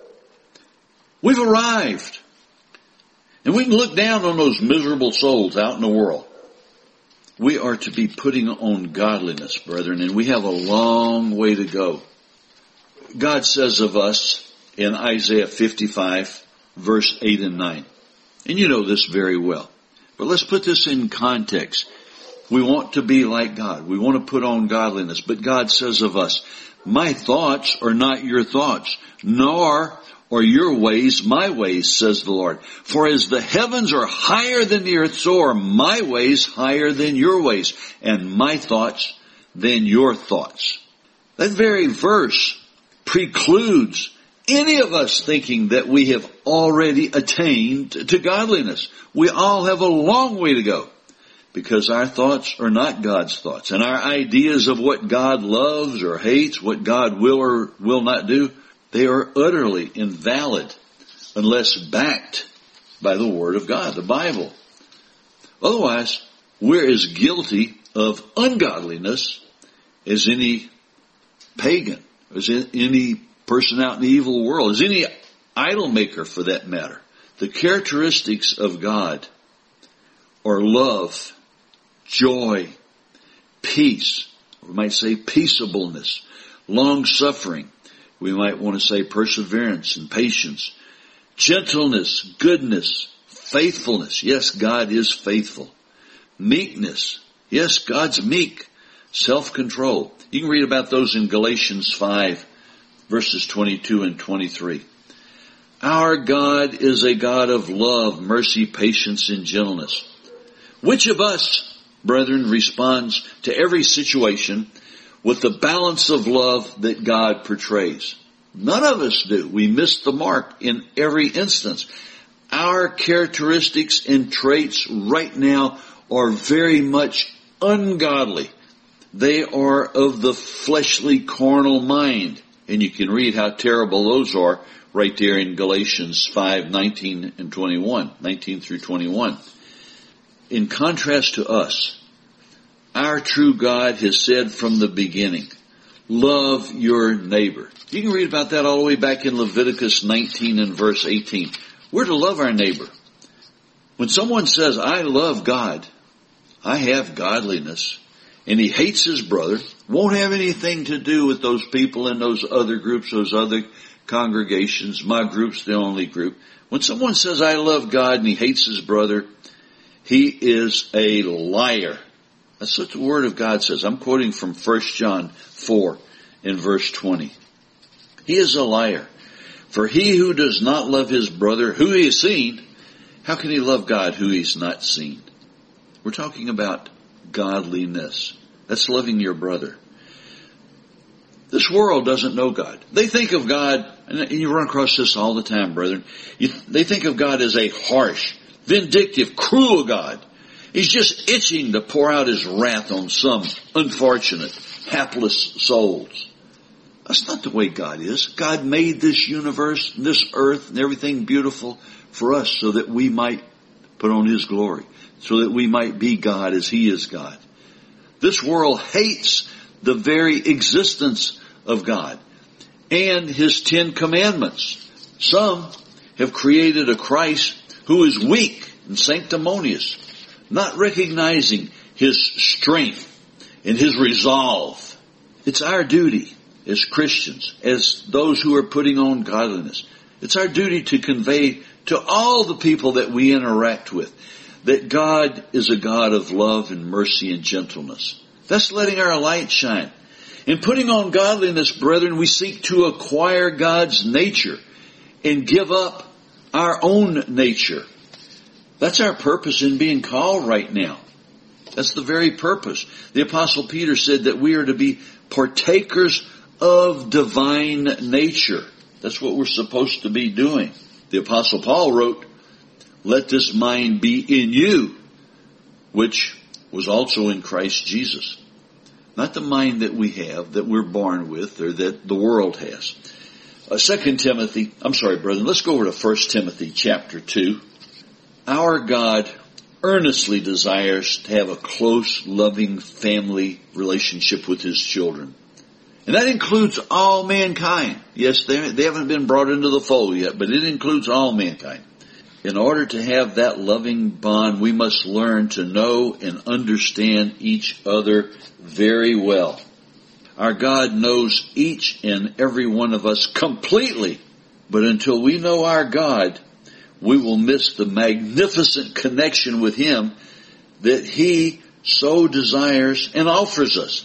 S1: we've arrived. And we can look down on those miserable souls out in the world. We are to be putting on godliness, brethren, and we have a long way to go. God says of us in Isaiah 55, verse 8 and 9. And you know this very well. But let's put this in context. We want to be like God. We want to put on godliness. But God says of us, my thoughts are not your thoughts, nor are your ways my ways, says the Lord. For as the heavens are higher than the earth, so are my ways higher than your ways, and my thoughts than your thoughts. That very verse precludes any of us thinking that we have already attained to godliness. We all have a long way to go. Because our thoughts are not God's thoughts. And our ideas of what God loves or hates, what God will or will not do, they are utterly invalid unless backed by the Word of God, the Bible. Otherwise, we're as guilty of ungodliness as any pagan, as any person out in the evil world, as any idol maker for that matter. The characteristics of God are love, joy, peace, we might say peaceableness, long-suffering, we might want to say perseverance and patience, gentleness, goodness, faithfulness, yes, God is faithful, meekness, yes, God's meek, self-control. You can read about those in Galatians 5, verses 22 and 23. Our God is a God of love, mercy, patience, and gentleness. Which of us, brethren, responds to every situation with the balance of love that God portrays? None of us do. We miss the mark in every instance. Our characteristics and traits right now are very much ungodly. They are of the fleshly, carnal mind. And you can read how terrible those are right there in Galatians 5:19 and 21, 19 through 21. In contrast to us, our true God has said from the beginning, love your neighbor. You can read about that all the way back in Leviticus 19 and verse 18. We're to love our neighbor. When someone says, I love God, I have godliness, and he hates his brother, won't have anything to do with those people in those other groups, those other congregations. My group's the only group. When someone says, I love God, and he hates his brother, he is a liar. That's what the Word of God says. I'm quoting from 1 John 4 in verse 20. He is a liar. For he who does not love his brother, who he has seen, how can he love God who he's not seen? We're talking about godliness. That's loving your brother. This world doesn't know God. They think of God, and you run across this all the time, brethren. They think of God as a harsh, vindictive, cruel God. He's just itching to pour out his wrath on some unfortunate, hapless souls. That's not the way God is. God made this universe, this earth, and everything beautiful for us so that we might put on His glory, so that we might be God as He is God. This world hates the very existence of God and His 10 commandments. Some have created a Christ who is weak and sanctimonious, not recognizing His strength and His resolve. It's our duty as Christians, as those who are putting on godliness, it's our duty to convey to all the people that we interact with that God is a God of love and mercy and gentleness. That's letting our light shine. In putting on godliness, brethren, we seek to acquire God's nature and give up our own nature. That's our purpose in being called right now. That's the very purpose. The Apostle Peter said that we are to be partakers of divine nature. That's what we're supposed to be doing. The Apostle Paul wrote, let this mind be in you, which was also in Christ Jesus. Not the mind that we have, that we're born with, or that the world has. 2 Timothy, brethren, let's go over to 1 Timothy chapter 2. Our God earnestly desires to have a close, loving family relationship with His children. And that includes all mankind. Yes, they haven't been brought into the fold yet, but it includes all mankind. In order to have that loving bond, we must learn to know and understand each other very well. Our God knows each and every one of us completely, but until we know our God, we will miss the magnificent connection with Him that He so desires and offers us.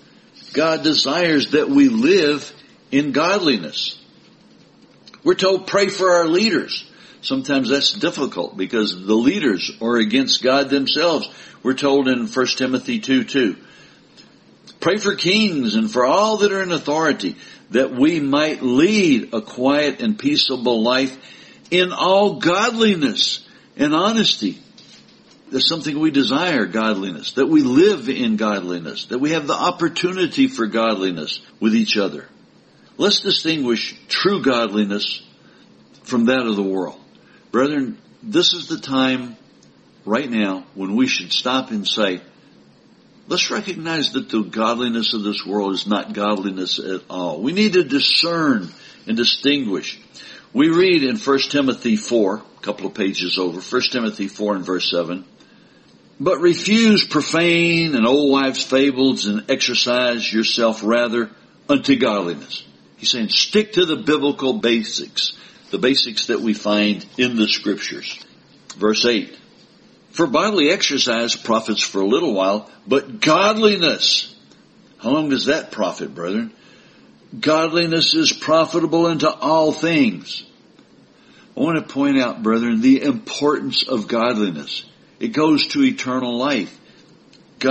S1: God desires that we live in godliness. We're told pray for our leaders. Sometimes that's difficult because the leaders are against God themselves. We're told in 1 Timothy 2:2. Pray for kings and for all that are in authority, that we might lead a quiet and peaceable life in all godliness and honesty. There's something we desire, godliness, that we live in godliness, that we have the opportunity for godliness with each other. Let's distinguish true godliness from that of the world. Brethren, this is the time right now when we should stop and say, let's recognize that the godliness of this world is not godliness at all. We need to discern and distinguish. We read in 1 Timothy 4, a couple of pages over, 1 Timothy 4 and verse 7, but refuse profane and old wives' fables and exercise yourself rather unto godliness. He's saying stick to the biblical basics, the basics that we find in the Scriptures. Verse 8, for bodily exercise profits for a little while, but godliness, how long does that profit, brethren? Godliness is profitable unto all things. I want to point out, brethren, the importance of godliness. It goes to eternal life.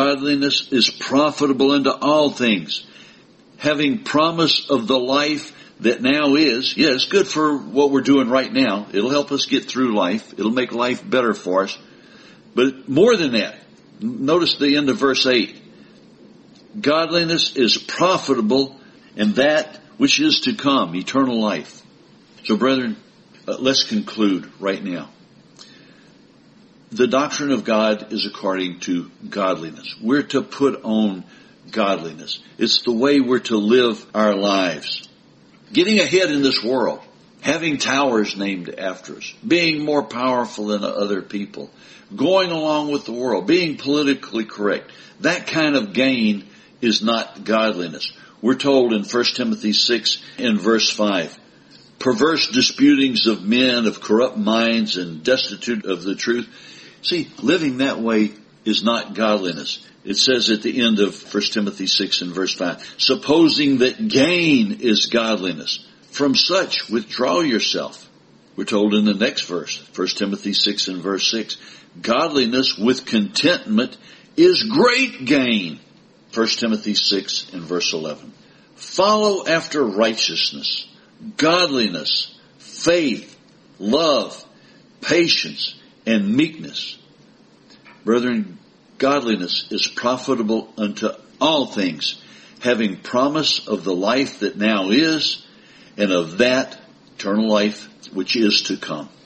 S1: Godliness is profitable unto all things, having promise of the life that now is, yeah, it's good for what we're doing right now. It'll help us get through life. It'll make life better for us. But more than that, notice the end of verse 8. Godliness is profitable, and that which is to come, eternal life. So brethren, let's conclude right now. The doctrine of God is according to godliness. We're to put on godliness. It's the way we're to live our lives. Getting ahead in this world, having towers named after us, being more powerful than other people, going along with the world, being politically correct. That kind of gain is not godliness. We're told in 1 Timothy 6 in verse 5, perverse disputings of men of corrupt minds and destitute of the truth. See, living that way is not godliness. It says at the end of 1 Timothy 6 and verse 5, supposing that gain is godliness, from such withdraw yourself. We're told in the next verse, 1 Timothy 6 and verse 6, godliness with contentment is great gain. 1 Timothy 6 and verse 11. Follow after righteousness, godliness, faith, love, patience, and meekness. Brethren, godliness is profitable unto all things, having promise of the life that now is, and of that eternal life which is to come.